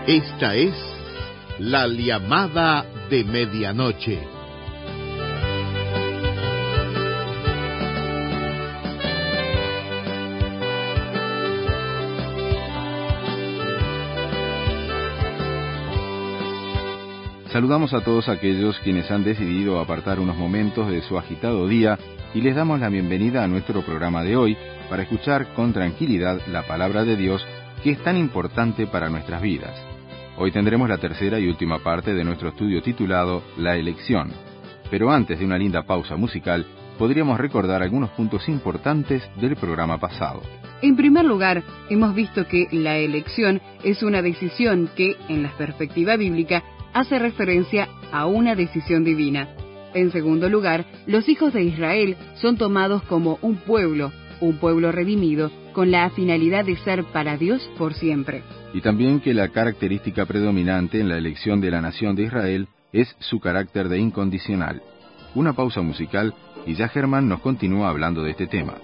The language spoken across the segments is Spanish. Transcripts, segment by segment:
Esta es la llamada de medianoche. Saludamos a todos aquellos quienes han decidido apartar unos momentos de su agitado día y les damos la bienvenida a nuestro programa de hoy para escuchar con tranquilidad la palabra de Dios que es tan importante para nuestras vidas. Hoy tendremos la tercera y última parte de nuestro estudio titulado La elección. Pero antes de una linda pausa musical, podríamos recordar algunos puntos importantes del programa pasado. En primer lugar, hemos visto que la elección es una decisión que, en la perspectiva bíblica, hace referencia a una decisión divina. En segundo lugar, los hijos de Israel son tomados como un pueblo redimido, con la finalidad de ser para Dios por siempre. Y también que la característica predominante en la elección de la nación de Israel es su carácter de incondicional. Una pausa musical y ya Germán nos continúa hablando de este tema.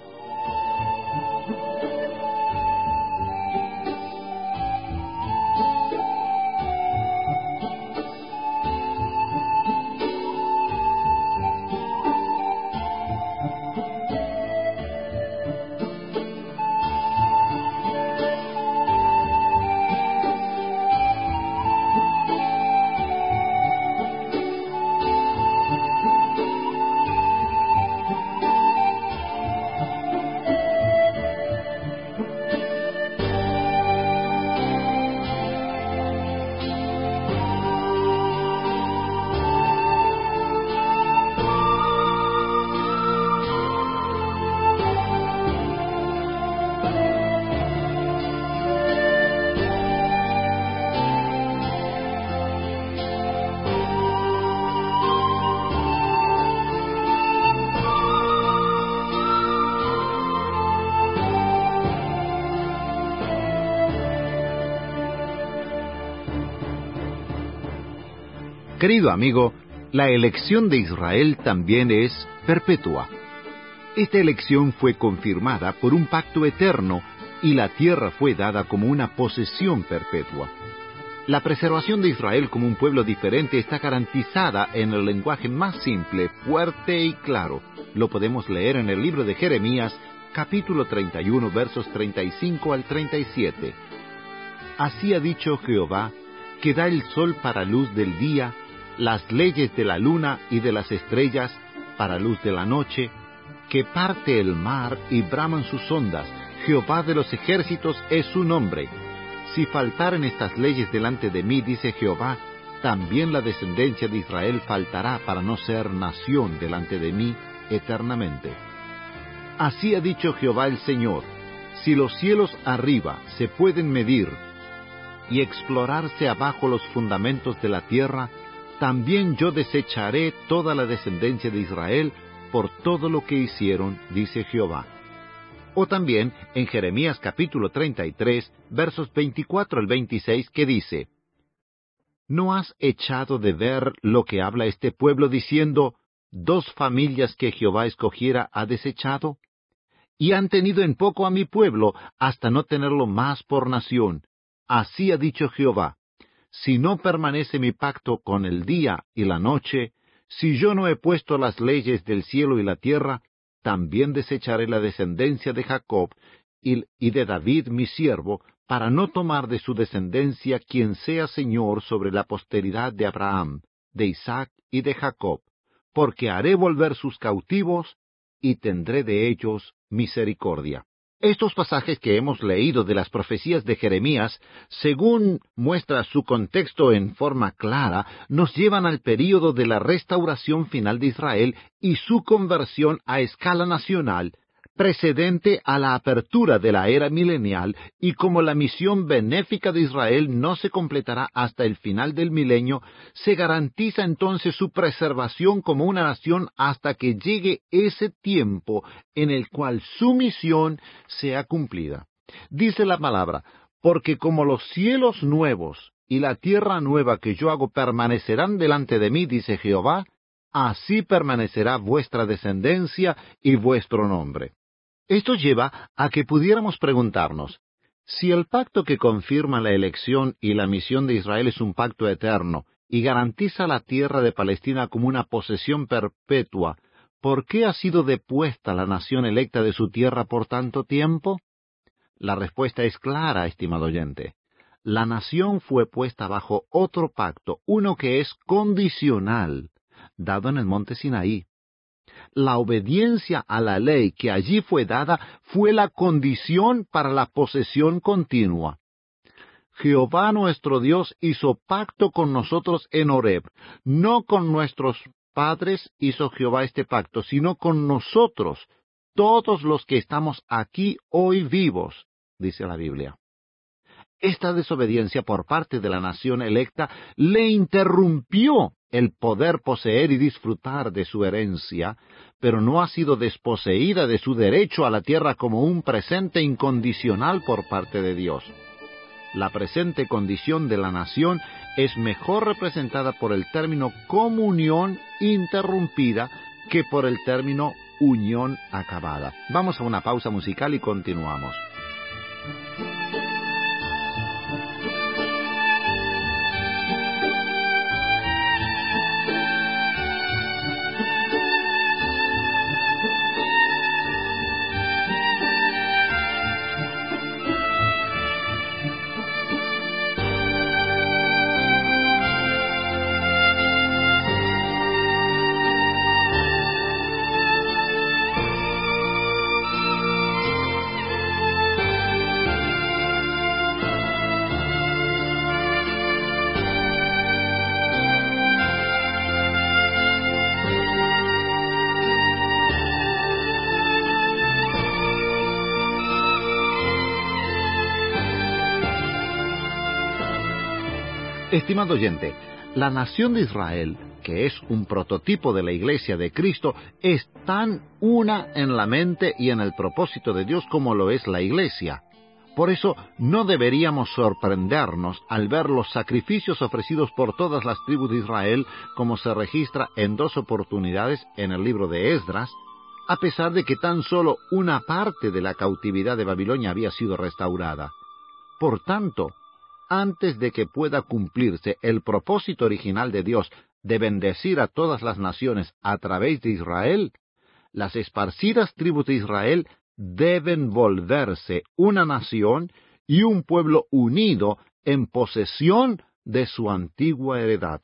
Querido amigo, la elección de Israel también es perpetua. Esta elección fue confirmada por un pacto eterno y la tierra fue dada como una posesión perpetua. La preservación de Israel como un pueblo diferente está garantizada en el lenguaje más simple, fuerte y claro. Lo podemos leer en el libro de Jeremías, capítulo 31, versos 35 al 37. Así ha dicho Jehová, que da el sol para luz del día, las leyes de la luna y de las estrellas para luz de la noche, que parte el mar y braman sus ondas. Jehová de los ejércitos es su nombre. Si faltaren estas leyes delante de mí, dice Jehová, también la descendencia de Israel faltará para no ser nación delante de mí eternamente. Así ha dicho Jehová el Señor, si los cielos arriba se pueden medir y explorarse abajo los fundamentos de la tierra, también yo desecharé toda la descendencia de Israel por todo lo que hicieron, dice Jehová. O también en Jeremías capítulo 33, versos 24 al 26, que dice, ¿No has echado de ver lo que habla este pueblo diciendo, 2 familias que Jehová escogiera ha desechado? Y han tenido en poco a mi pueblo, hasta no tenerlo más por nación. Así ha dicho Jehová. Si no permanece mi pacto con el día y la noche, si yo no he puesto las leyes del cielo y la tierra, también desecharé la descendencia de Jacob y de David mi siervo, para no tomar de su descendencia quien sea señor sobre la posteridad de Abraham, de Isaac y de Jacob, porque haré volver sus cautivos y tendré de ellos misericordia. Estos pasajes que hemos leído de las profecías de Jeremías, según muestra su contexto en forma clara, nos llevan al período de la restauración final de Israel y su conversión a escala nacional, precedente a la apertura de la era milenial, y como la misión benéfica de Israel no se completará hasta el final del milenio, se garantiza entonces su preservación como una nación hasta que llegue ese tiempo en el cual su misión sea cumplida. Dice la palabra, porque como los cielos nuevos y la tierra nueva que yo hago permanecerán delante de mí, dice Jehová, así permanecerá vuestra descendencia y vuestro nombre. Esto lleva a que pudiéramos preguntarnos, Si el pacto que confirma la elección y la misión de Israel es un pacto eterno y garantiza la tierra de Palestina como una posesión perpetua, ¿por qué ha sido depuesta la nación electa de su tierra por tanto tiempo? La respuesta es clara, estimado oyente. La nación fue puesta bajo otro pacto, uno que es condicional, dado en el monte Sinaí. La obediencia a la ley que allí fue dada fue la condición para la posesión continua. Jehová nuestro Dios hizo pacto con nosotros en Horeb. No con nuestros padres hizo Jehová este pacto, sino con nosotros, todos los que estamos aquí hoy vivos, dice la Biblia. Esta desobediencia por parte de la nación electa le interrumpió el poder poseer y disfrutar de su herencia, pero no ha sido desposeída de su derecho a la tierra como un presente incondicional por parte de Dios. La presente condición de la nación es mejor representada por el término comunión interrumpida que por el término unión acabada. Vamos a una pausa musical y continuamos. Estimado oyente, la nación de Israel, que es un prototipo de la Iglesia de Cristo, es tan una en la mente y en el propósito de Dios como lo es la Iglesia. Por eso no deberíamos sorprendernos al ver los sacrificios ofrecidos por todas las tribus de Israel, como se registra en 2 oportunidades en el libro de Esdras, a pesar de que tan solo una parte de la cautividad de Babilonia había sido restaurada. Por tanto, antes de que pueda cumplirse el propósito original de Dios de bendecir a todas las naciones a través de Israel, las esparcidas tribus de Israel deben volverse una nación y un pueblo unido en posesión de su antigua heredad.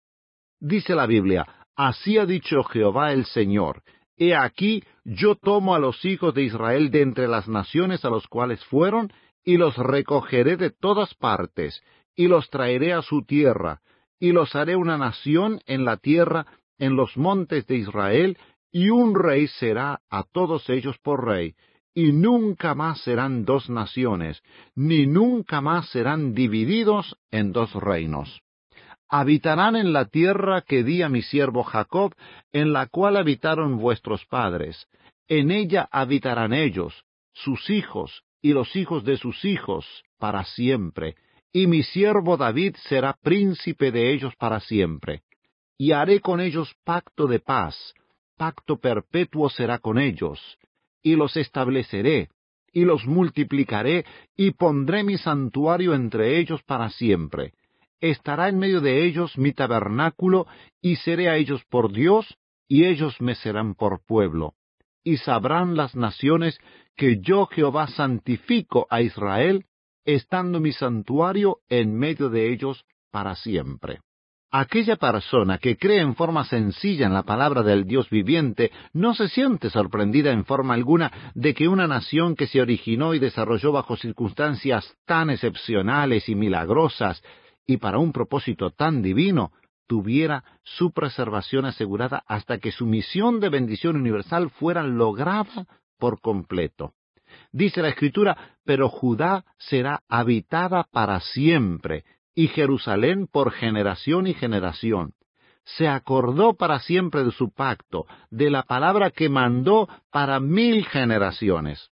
Dice la Biblia, así ha dicho Jehová el Señor, he aquí yo tomo a los hijos de Israel de entre las naciones a los cuales fueron, y los recogeré de todas partes, y los traeré a su tierra, y los haré una nación en la tierra, en los montes de Israel, y un rey será a todos ellos por rey, y nunca más serán 2 naciones, ni nunca más serán divididos en 2 reinos. Habitarán en la tierra que di a mi siervo Jacob, en la cual habitaron vuestros padres. En ella habitarán ellos, sus hijos, y los hijos de sus hijos, para siempre, y mi siervo David será príncipe de ellos para siempre. Y haré con ellos pacto de paz, pacto perpetuo será con ellos, y los estableceré, y los multiplicaré, y pondré mi santuario entre ellos para siempre. Estará en medio de ellos mi tabernáculo, y seré a ellos por Dios, y ellos me serán por pueblo. Y sabrán las naciones que yo Jehová santifico a Israel, estando mi santuario en medio de ellos para siempre. Aquella persona que cree en forma sencilla en la palabra del Dios viviente no se siente sorprendida en forma alguna de que una nación que se originó y desarrolló bajo circunstancias tan excepcionales y milagrosas y para un propósito tan divino, tuviera su preservación asegurada hasta que su misión de bendición universal fuera lograda por completo. Dice la Escritura, pero Judá será habitada para siempre, y Jerusalén por generación y generación. Se acordó para siempre de su pacto, de la palabra que mandó para 1000 generaciones.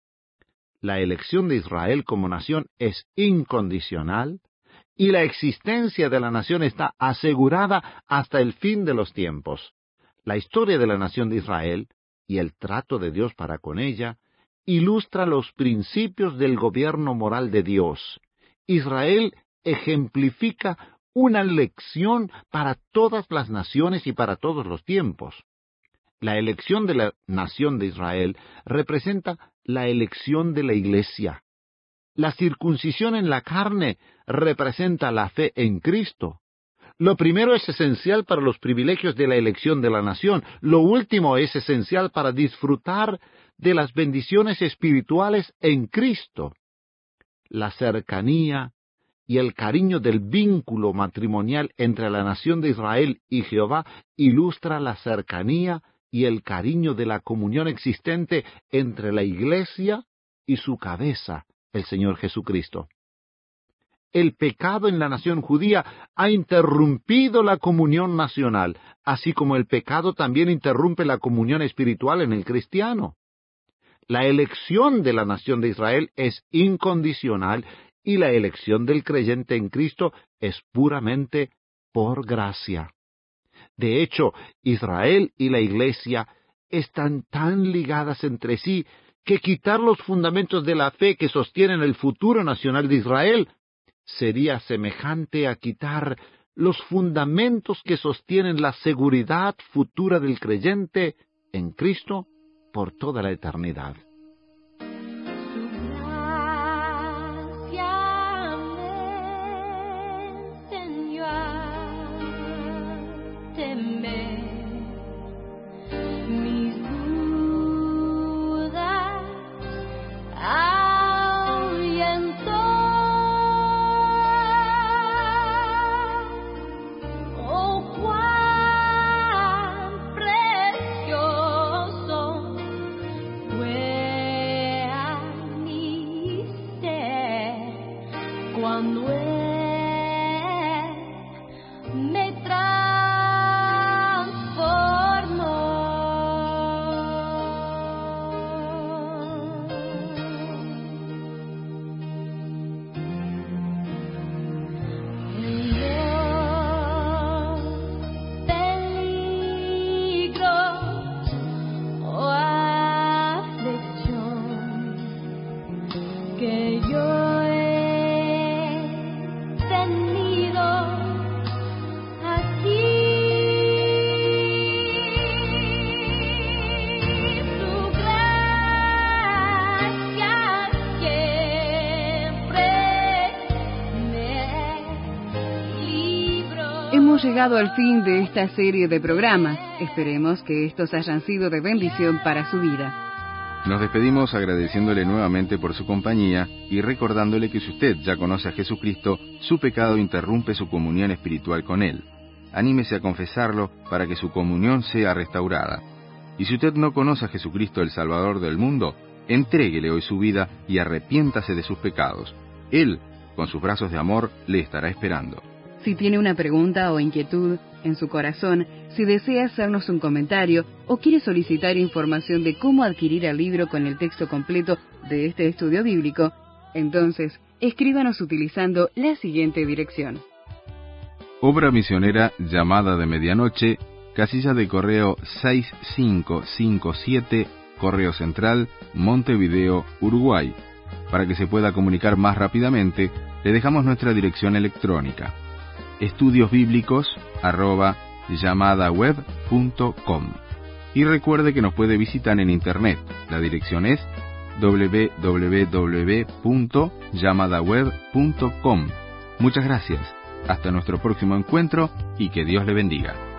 La elección de Israel como nación es incondicional, y la existencia de la nación está asegurada hasta el fin de los tiempos. La historia de la nación de Israel y el trato de Dios para con ella ilustra los principios del gobierno moral de Dios. Israel ejemplifica una lección para todas las naciones y para todos los tiempos. La elección de la nación de Israel representa la elección de la Iglesia. La circuncisión en la carne representa la fe en Cristo. Lo primero es esencial para los privilegios de la elección de la nación. Lo último es esencial para disfrutar de las bendiciones espirituales en Cristo. La cercanía y el cariño del vínculo matrimonial entre la nación de Israel y Jehová ilustra la cercanía y el cariño de la comunión existente entre la Iglesia y su cabeza, el Señor Jesucristo. El pecado en la nación judía ha interrumpido la comunión nacional, así como el pecado también interrumpe la comunión espiritual en el cristiano. La elección de la nación de Israel es incondicional y la elección del creyente en Cristo es puramente por gracia. De hecho, Israel y la Iglesia están tan ligadas entre sí que quitar los fundamentos de la fe que sostienen el futuro nacional de Israel sería semejante a quitar los fundamentos que sostienen la seguridad futura del creyente en Cristo por toda la eternidad. Hemos llegado al fin de esta serie de programas. Esperemos que estos hayan sido de bendición para su vida. Nos despedimos agradeciéndole nuevamente por su compañía y recordándole que si usted ya conoce a Jesucristo, su pecado interrumpe su comunión espiritual con Él. Anímese a confesarlo para que su comunión sea restaurada. Y si usted no conoce a Jesucristo, el Salvador del mundo, entréguele hoy su vida y arrepiéntase de sus pecados. Él, con sus brazos de amor, le estará esperando. Si tiene una pregunta o inquietud en su corazón, si desea hacernos un comentario o quiere solicitar información de cómo adquirir el libro con el texto completo de este estudio bíblico, entonces escríbanos utilizando la siguiente dirección. Obra Misionera Llamada de Medianoche, casilla de correo 6557, Correo Central, Montevideo, Uruguay. Para que se pueda comunicar más rápidamente, le dejamos nuestra dirección electrónica: estudiosbiblicos@yamadaweb.com. Y recuerde que nos puede visitar en internet. La dirección es www.yamadaweb.com. Muchas gracias. Hasta nuestro próximo encuentro y que Dios le bendiga.